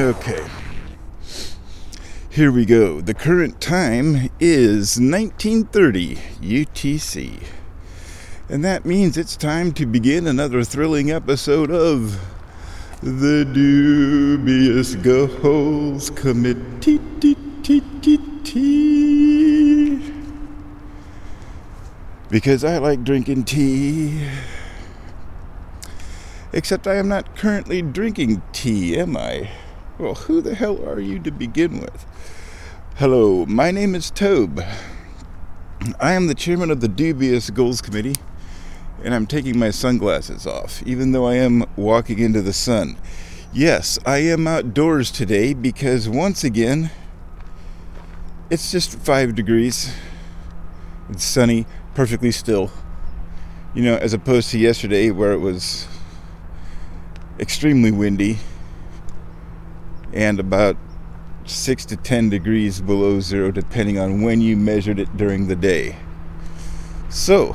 Okay. Here we go. The current time is 1930 UTC. And that means it's time to begin another thrilling episode of the Dubious Goals Committee. Because I like drinking tea. Except I am not currently drinking tea, am I? Well, who the hell are you to begin with? Hello, my name is Tobe. I am the chairman of the Dubious Goals Committee, and I'm taking my sunglasses off, even though I am walking into the sun. Yes, I am outdoors today because, once again, it's just 5 degrees. It's sunny, perfectly still. You know, as opposed to yesterday where it was extremely windy and about 6 to 10 degrees below zero, depending on when you measured it during the day. So,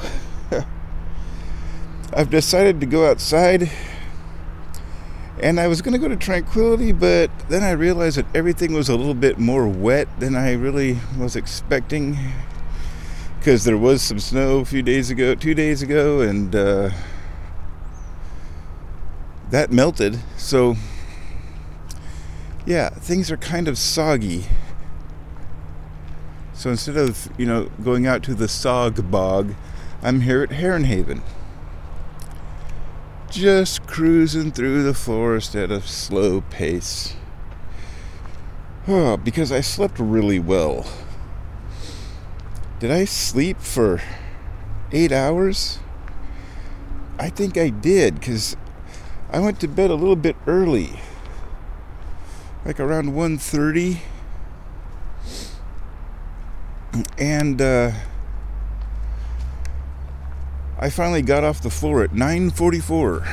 I've decided to go outside, and I was going to go to Tranquility, but then I realized that everything was a little bit more wet than I really was expecting, because there was some snow a few days ago, 2 days ago, and that melted. So yeah, things are kind of soggy. So instead of, going out to the Sog Bog, I'm here at Herrenhaven, just cruising through the forest at a slow pace. Oh, because I slept really well. Did I sleep for 8 hours? I think I did, because I went to bed a little bit early, like around 1:30, and I finally got off the floor at 9:44.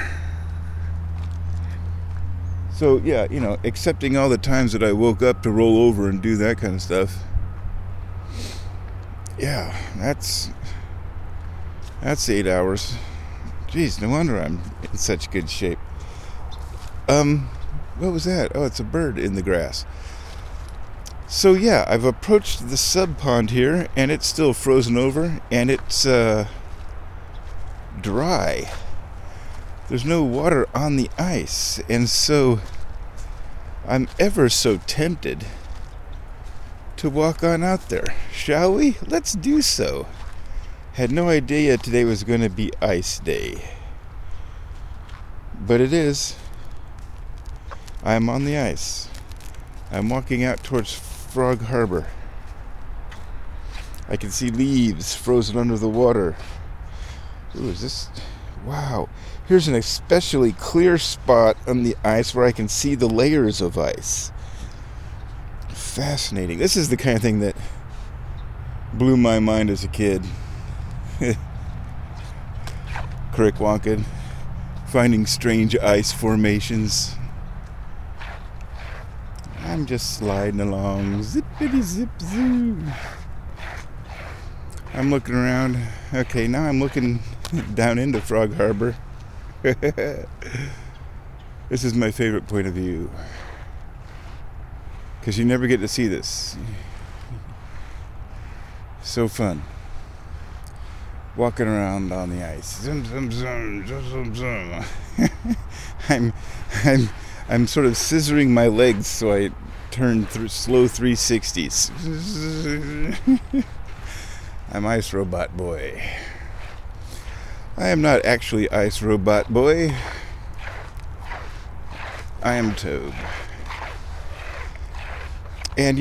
So yeah, accepting all the times that I woke up to roll over and do that kind of stuff. Yeah, that's 8 hours. Jeez, no wonder I'm in such good shape. What was that? Oh, it's a bird in the grass. So yeah, I've approached the sub pond here, and it's still frozen over, and it's dry. There's no water on the ice, and so I'm ever so tempted to walk on out there. Shall we? Let's do so. Had no idea today was going to be ice day, but it is. I'm on the ice. I'm walking out towards Frog Harbor. I can see leaves frozen under the water. Ooh, is this... Wow. Here's an especially clear spot on the ice where I can see the layers of ice. Fascinating. This is the kind of thing that blew my mind as a kid. Crick-walking, finding strange ice formations. I'm just sliding along, zippity zip zoom. I'm looking around. Okay, now I'm looking down into Frog Harbor. This is my favorite point of view, because you never get to see this. So fun. Walking around on the ice. Zoom, zoom, zoom, zoom, zoom, zoom. I'm sort of scissoring my legs so I turn through slow 360s. I'm Ice Robot Boy. I am not actually Ice Robot Boy. I am Tobe. And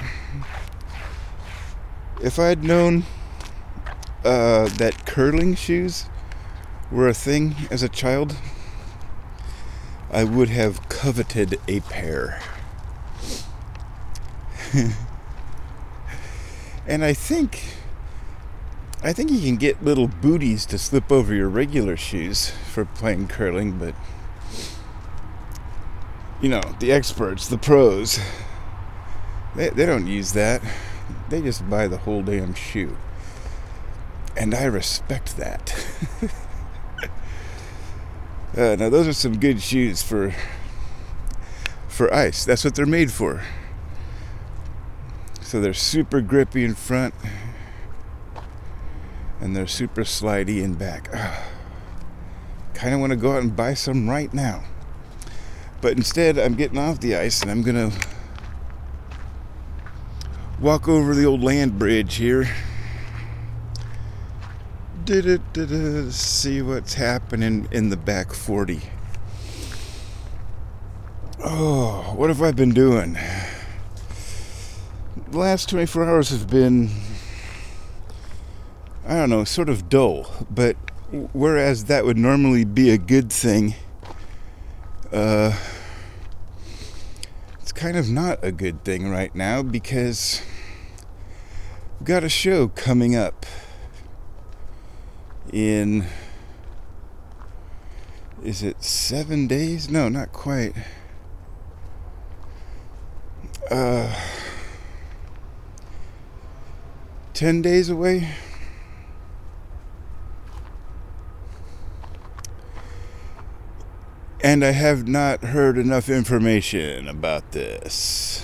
if I'd known that curling shoes were a thing as a child, I would have coveted a pair. And I think you can get little booties to slip over your regular shoes for playing curling, but the experts, the pros, they don't use that. They just buy the whole damn shoe. And I respect that. Now those are some good shoes for for ice. That's what they're made for. So they're super grippy in front, and they're super slidey in back. Kind of want to go out and buy some right now. But instead, I'm getting off the ice, and I'm going to walk over the old land bridge here. See what's happening in the back 40. Oh, what have I been doing? The last 24 hours have been, I don't know, sort of dull. But whereas that would normally be a good thing, it's kind of not a good thing right now because we've got a show coming up in, is it 7 days? No, not quite. 10 days away. And I have not heard enough information about this.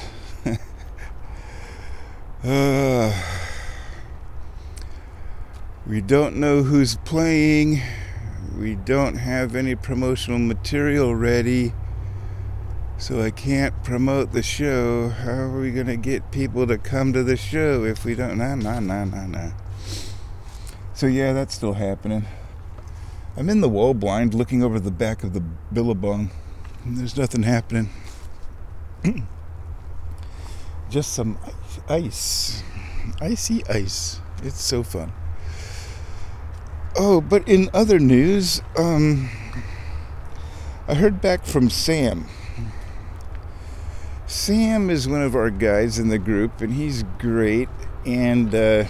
We don't know who's playing. We don't have any promotional material ready. So I can't promote the show. How are we going to get people to come to the show if we don't? Nah. So yeah, that's still happening. I'm in the wall blind looking over the back of the Billabong. And there's nothing happening. Just some ice. Icy ice. It's so fun. Oh, but in other news, I heard back from Sam. Sam is one of our guys in the group, and he's great, and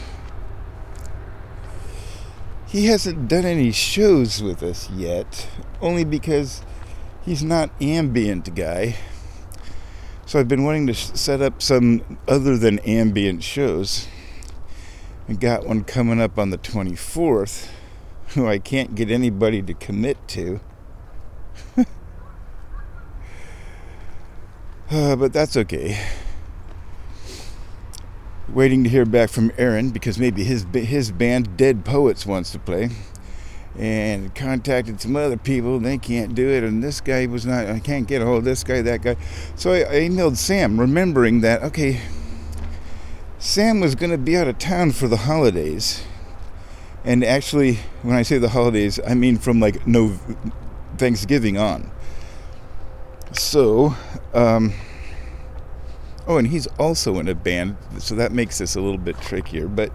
he hasn't done any shows with us yet, only because he's not ambient guy. So I've been wanting to set up some other than ambient shows. I got one coming up on the 24th, who I can't get anybody to commit to. But that's okay. Waiting to hear back from Aaron, because maybe his band Dead Poets wants to play, and contacted some other people, and they can't do it, and this guy was not, I can't get a hold of this guy, that guy. So I emailed Sam, remembering that, okay, Sam was going to be out of town for the holidays. And actually, when I say the holidays, I mean from like no Thanksgiving on. So, oh, and he's also in a band, so that makes this a little bit trickier. But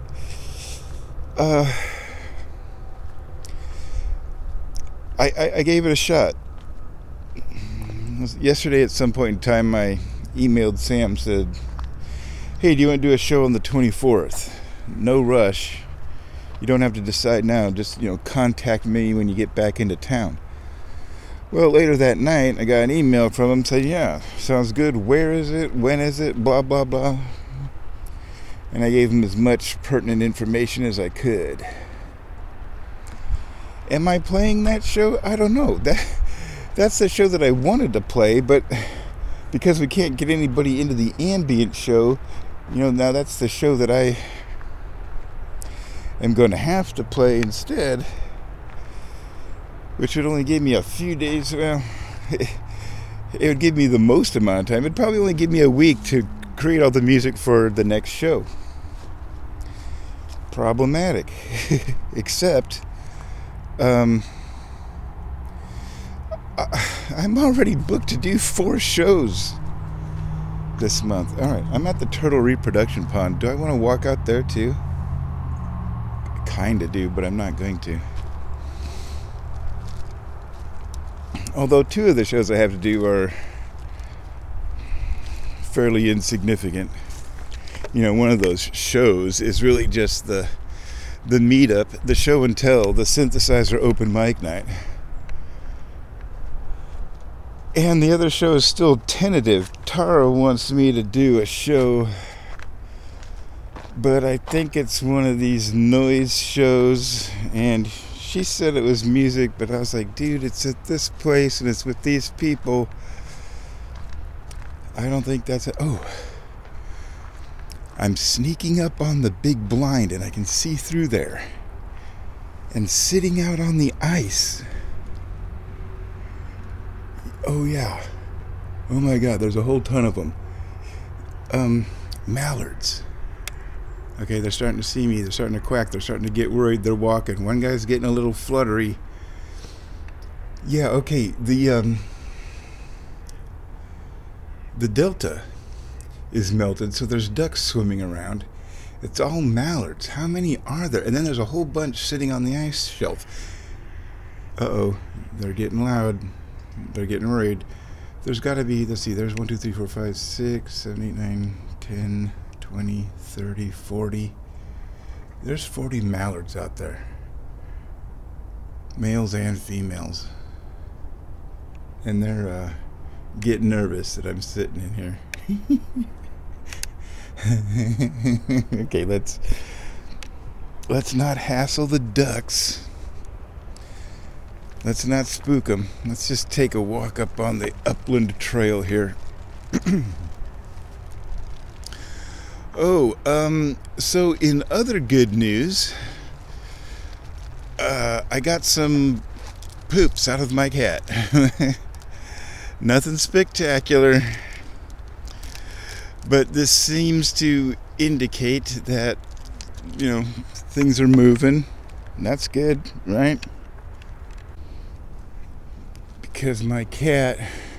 I gave it a shot. Yesterday, at some point in time, I emailed Sam, said, "Hey, do you want to do a show on the 24th? No rush. You don't have to decide now. Just, contact me when you get back into town." Well, later that night, I got an email from him saying, "Yeah, sounds good. Where is it? When is it? Blah, blah, blah." And I gave him as much pertinent information as I could. Am I playing that show? I don't know. That's the show that I wanted to play, but because we can't get anybody into the ambient show, now that's the show that I am going to have to play instead, which would only give me a few days. Well, it would give me the most amount of time. It'd probably only give me a week to create all the music for the next show. Problematic. Except, I'm already booked to do 4 shows this month. Alright, I'm at the Turtle Reproduction Pond. Do I want to walk out there too? I kinda do, but I'm not going to. Although 2 of the shows I have to do are fairly insignificant. One of those shows is really just the meetup, the show and tell, the synthesizer open mic night. And the other show is still tentative. Tara wants me to do a show, but I think it's one of these noise shows, and she said it was music, but I was like, dude, it's at this place and it's with these people. I don't think that's it. Oh, I'm sneaking up on the big blind and I can see through there. And sitting out on the ice. Oh yeah. Oh my God, there's a whole ton of them. Mallards. Okay, they're starting to see me. They're starting to quack. They're starting to get worried. They're walking. One guy's getting a little fluttery. Yeah, okay. The delta is melted, so there's ducks swimming around. It's all mallards. How many are there? And then there's a whole bunch sitting on the ice shelf. Uh-oh. They're getting loud. They're getting worried. There's got to be, let's see, there's 1, 2, 3, 4, 5, 6, 7, 8, 9, 10, 20, 30, 40. There's 40 mallards out there. Males and females. And they're getting nervous that I'm sitting in here. Okay, let's not hassle the ducks. Let's not spook them. Let's just take a walk up on the upland trail here. So in other good news, I got some poops out of my cat. Nothing spectacular, but this seems to indicate that, things are moving, and that's good, right? Because my cat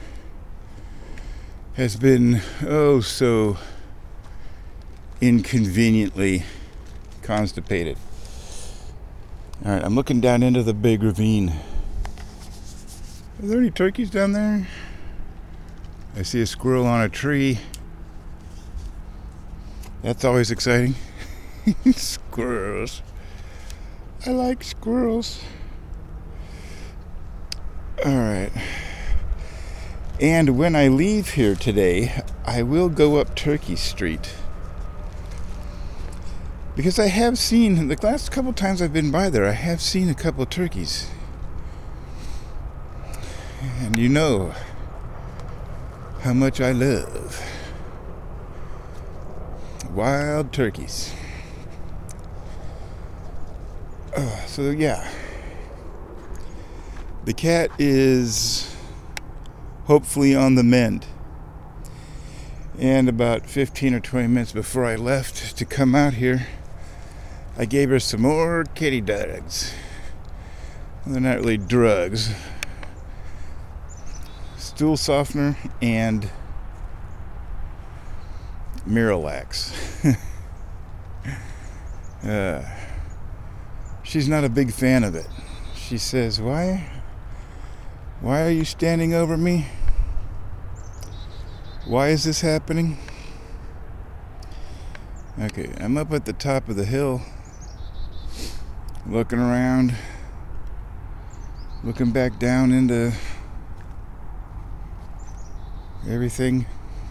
has been so inconveniently constipated. All right, I'm looking down into the big ravine. Are there any turkeys down there? I see a squirrel on a tree. That's always exciting. Squirrels. I like squirrels. Alright. And when I leave here today, I will go up Turkey Street. Because I have seen, the last couple times I've been by there, I have seen a couple turkeys. And you know how much I love wild turkeys. So yeah, the cat is hopefully on the mend. And about 15 or 20 minutes before I left to come out here, I gave her some more kitty drugs. Well, they're not really drugs. Stool softener and Miralax. She's not a big fan of it. She says, why are you standing over me? Why is this happening? Okay, I'm up at the top of the hill, looking around, looking back down into everything.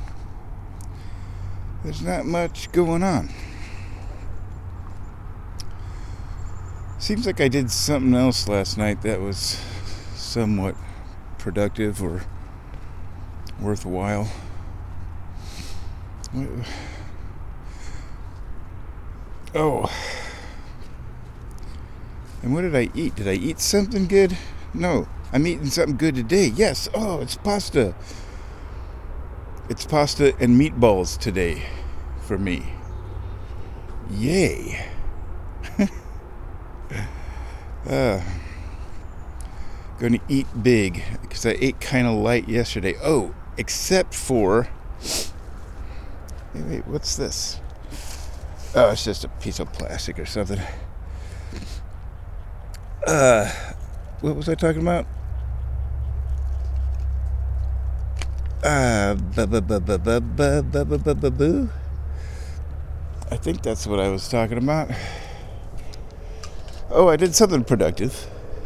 There's not much going on. Seems like I did something else last night that was somewhat productive or worthwhile. Oh. And what did I eat? Did I eat something good? No. I'm eating something good today. Yes. Oh, it's pasta. It's pasta and meatballs today for me. Yay. Going to eat big because I ate kind of light yesterday. Oh, except for... Wait, what's this? Oh, it's just a piece of plastic or something. What was I talking about? I think that's what I was talking about. Oh, I did something productive.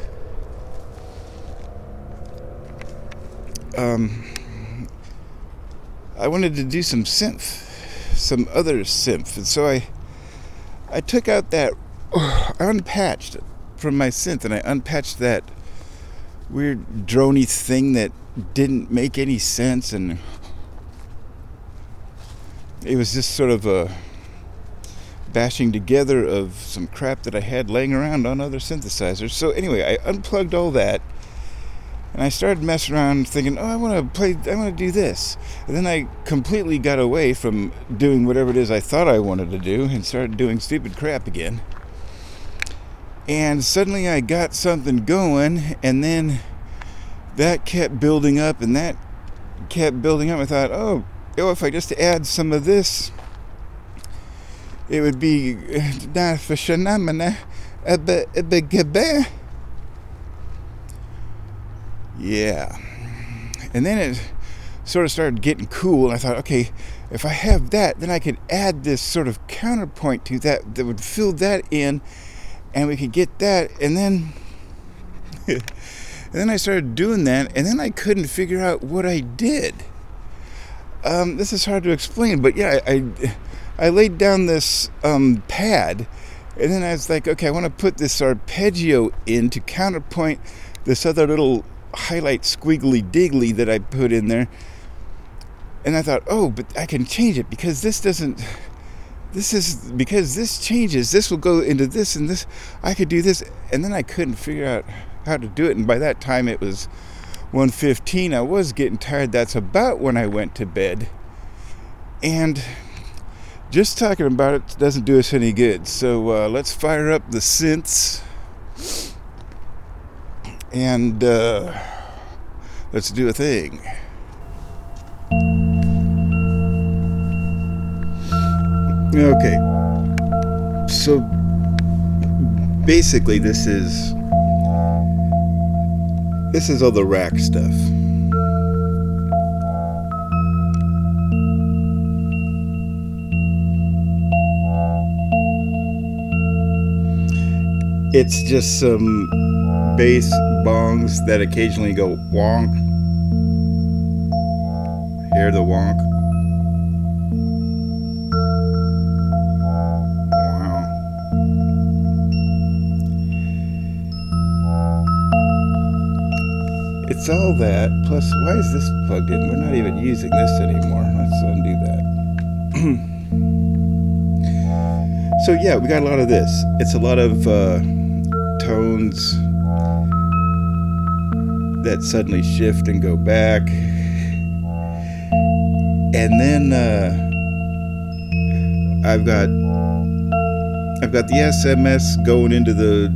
I wanted to do some other synth, and so I took out that, I unpatched from my synth, and I unpatched that weird droney thing that didn't make any sense, and it was just sort of a bashing together of some crap that I had laying around on other synthesizers. So anyway, I unplugged all that, and I started messing around thinking, I want to do this. And then I completely got away from doing whatever it is I thought I wanted to do and started doing stupid crap again. And suddenly I got something going, and then that kept building up, and that kept building up. I thought, if I just add some of this, it would be yeah. And then it sort of started getting cool, and I thought, okay, if I have that, then I could add this sort of counterpoint to that would fill that in, and we could get that. And then and then I started doing that, and then I couldn't figure out what I did. This is hard to explain, but yeah, I laid down this pad, and then I was like, okay, I want to put this arpeggio in to counterpoint this other little highlight squiggly diggly that I put in there. And I thought, but I can change it because because this changes, this will go into this and this. I could do this, and then I couldn't figure out how to do it. And by that time it was 1:15. I was getting tired. That's about when I went to bed. And just talking about it doesn't do us any good. So let's fire up the synths. And let's do a thing. Okay. So basically this is all the rack stuff. It's just some bass bongs that occasionally go wonk. Hear the wonk? Wow. It's all that, plus why is this plugged in? We're not even using this anymore. Let's undo that. So yeah, we got a lot of this. It's a lot of tones that suddenly shift and go back, and then I've got the SMS going into the,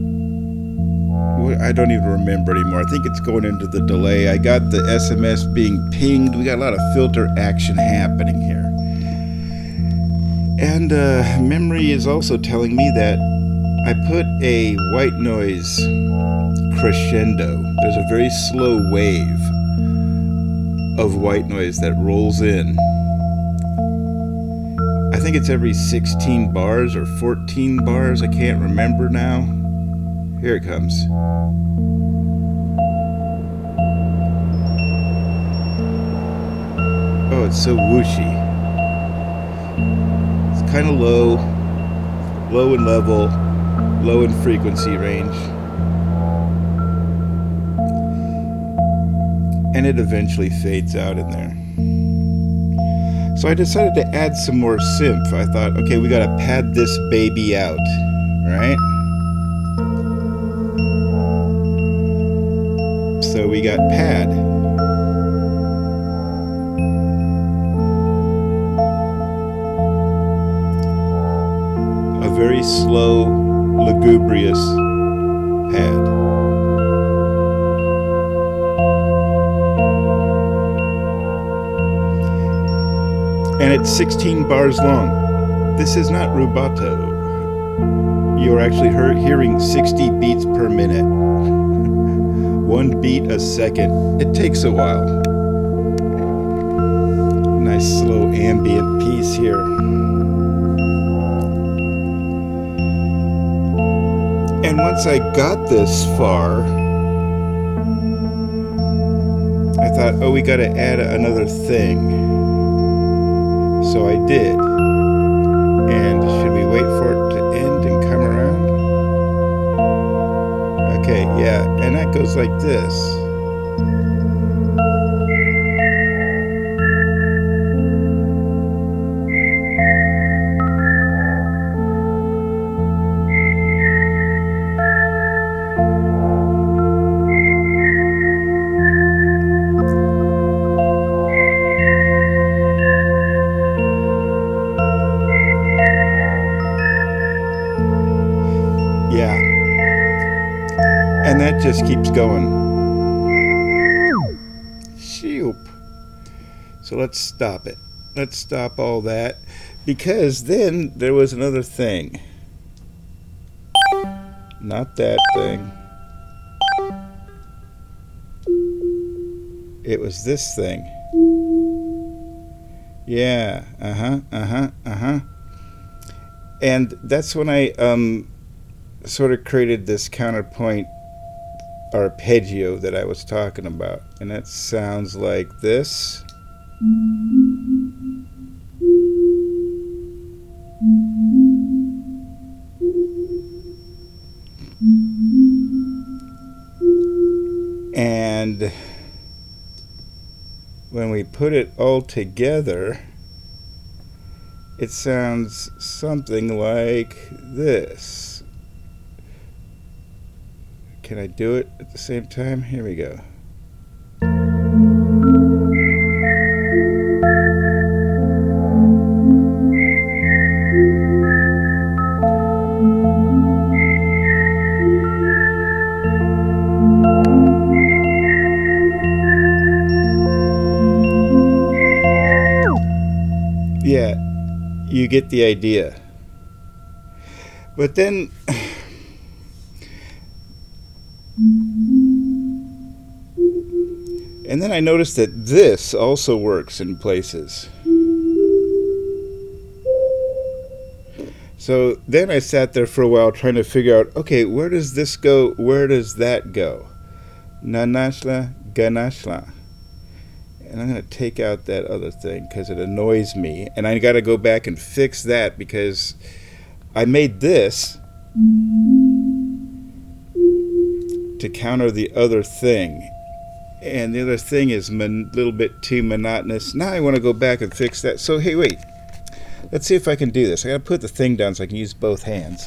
I don't even remember anymore. I think it's going into the delay. I got the SMS being pinged. We got a lot of filter action happening here, and memory is also telling me that I put a white noise crescendo. There's a very slow wave of white noise that rolls in. I think it's every 16 bars or 14 bars. I can't remember now. Here it comes. Oh, it's so whooshy. It's kind of low in level, low in frequency range. And it eventually fades out in there. So I decided to add some more synth. I thought, okay, we gotta pad this baby out, right? So we got pad. A very slow, lugubrious pad. And it's 16 bars long. This is not rubato. You're actually hearing 60 beats per minute. 1 beat a second. It takes a while. Nice slow ambient piece here. And once I got this far, I thought, we gotta add another thing. So I did. And should we wait for it to end and come around? Okay, yeah, and that goes like this. just keeps going. Shoop. So let's stop it. Let's stop all that, because then there was another thing. Not that thing. It was this thing. Yeah, and that's when I sort of created this counterpoint arpeggio that I was talking about, and that sounds like this. And when we put it all together, it sounds something like this. Can I do it at the same time? Here we go. Yeah, you get the idea. But then and then I noticed that this also works in places. So then I sat there for a while trying to figure out, okay, where does this go? Where does that go? Nanashla, ganashla. And I'm going to take out that other thing because it annoys me. And I got to go back and fix that because I made this to counter the other thing. And the other thing is a little bit too monotonous. Now I want to go back and fix that. So, hey, wait. Let's see if I can do this. I got to put the thing down so I can use both hands.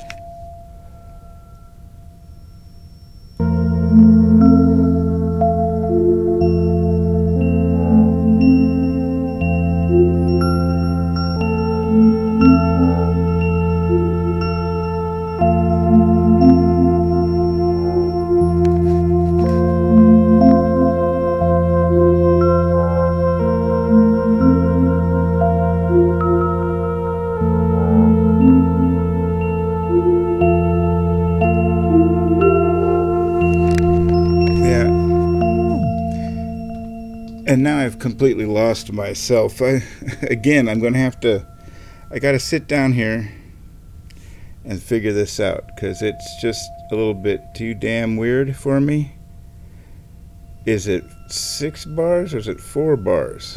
And now I've completely lost myself. Again, I'm going to have to, I got to sit down here and figure this out because it's just a little bit too damn weird for me. Is it 6 bars or is it 4 bars?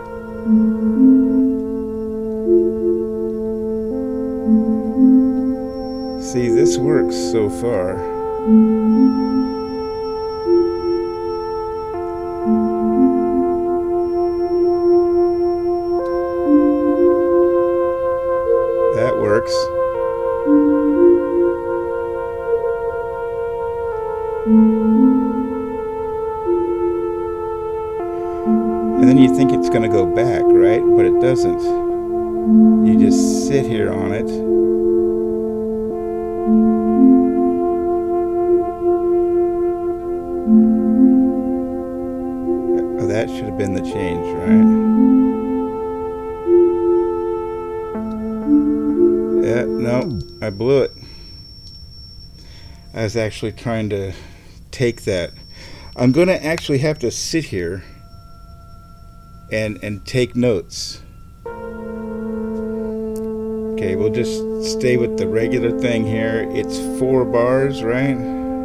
See, this works so far. That works. And then you think it's going to go back, right? But it doesn't. You just sit here on it. Oh, that should have been the change, right? Yeah, no, I blew it. I was actually trying to take that. I'm going to actually have to sit here and take notes. Okay, we'll just stay with the regular thing here. It's 4 bars, right?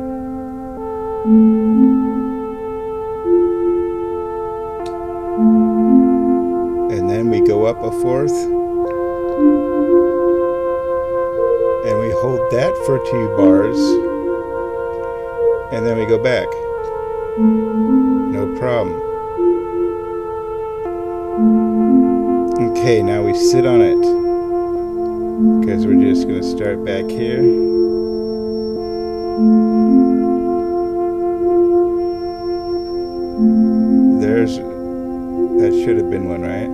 And then we go up a 4th. And we hold that for 2 bars. And then we go back. No problem. Okay, now we sit on it. Because we're just going to start back here. That should have been one, right?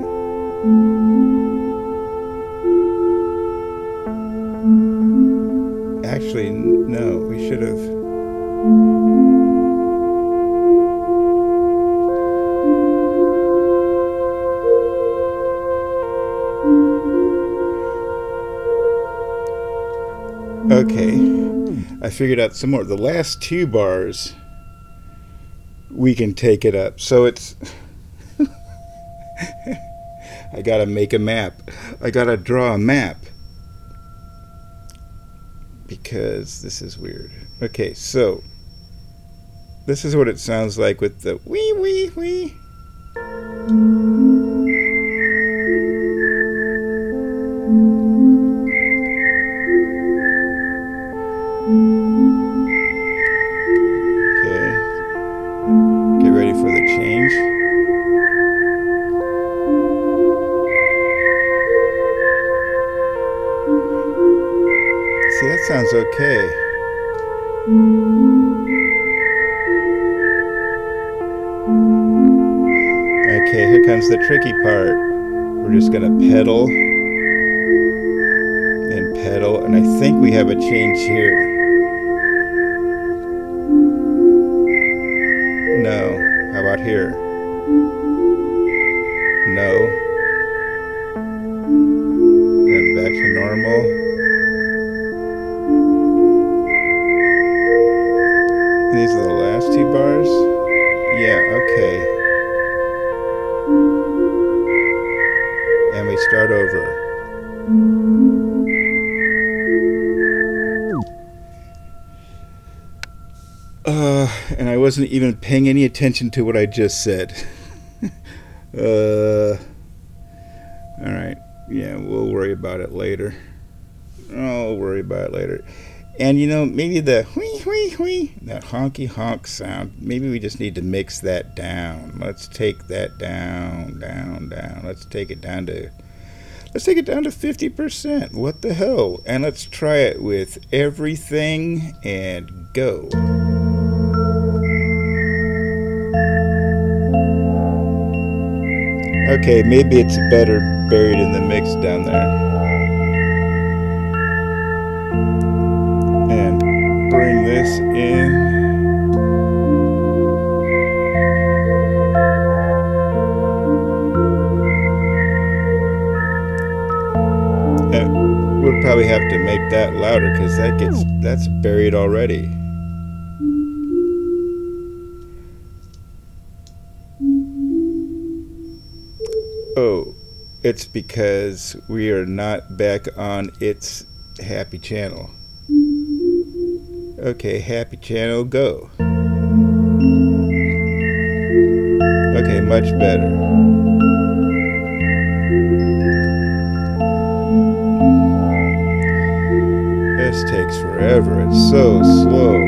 Actually, no, we should have. I figured out some more. The last 2 bars, we can take it up. So it's... I gotta make a map. I gotta draw a map. Because this is weird. Okay, so... this is what it sounds like with the wee wee wee. Okay. Get ready for the change. See, that sounds okay. Okay, here comes the tricky part. We're just gonna pedal and pedal, and I think we have a change here. No. How about here? No. And back to normal. These are the last 2 bars? Yeah, okay. And we start over. And I wasn't even paying any attention to what I just said. Alright. Yeah, we'll worry about it later. I'll worry about it later. And you know, maybe the whee whee whee, that honky honk sound, maybe we just need to mix that down. Let's take that down. Let's take it down to 50%. What the hell? And let's try it with everything and go. Okay, maybe it's better buried in the mix down there. And bring this in. And we'll probably have to make that louder because that's buried already. Oh, it's because we are not back on its happy channel. Okay, happy channel, go. Okay, much better. This takes forever, it's so slow.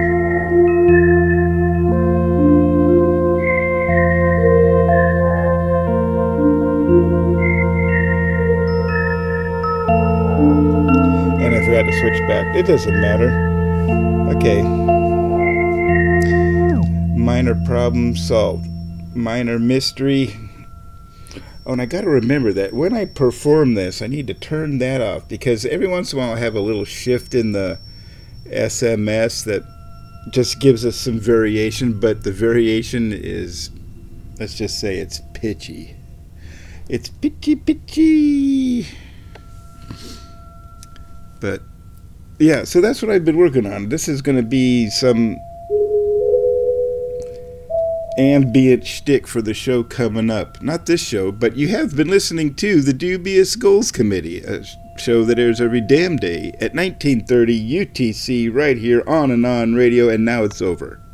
And I forgot to switch back. It doesn't matter. Okay. Minor problem solved. Minor mystery. Oh, and I got to remember that when I perform this, I need to turn that off because every once in a while I have a little shift in the SMS that just gives us some variation, but the variation is, let's just say it's pitchy. It's pitchy. But yeah, so that's what I've been working on. This is going to be some ambient shtick for the show coming up. Not this show, but you have been listening to the Dubious Goals Committee, a show that airs every damn day at 1930 UTC right here on and on radio, and now it's over.